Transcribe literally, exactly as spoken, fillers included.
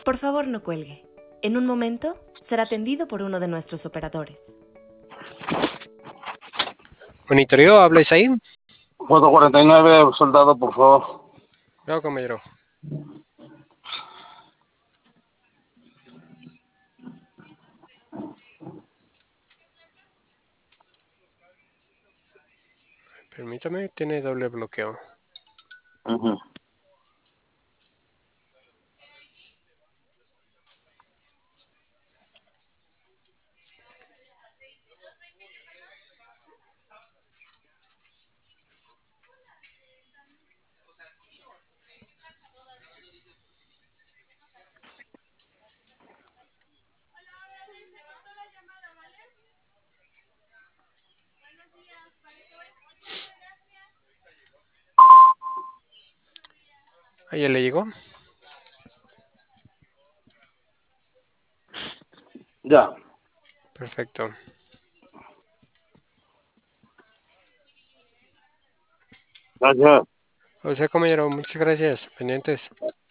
Por favor, no cuelgue. En un momento será atendido por uno de nuestros operadores. Monitoreo, ¿habláis ahí? Puesto cuarenta y nueve, soldado, por favor. Claro, compañero. Permítame, tiene doble bloqueo. Uh-huh. ¿Ahí ya le llegó? Ya. Perfecto. Gracias. O sea, compañero, muchas gracias. Pendientes.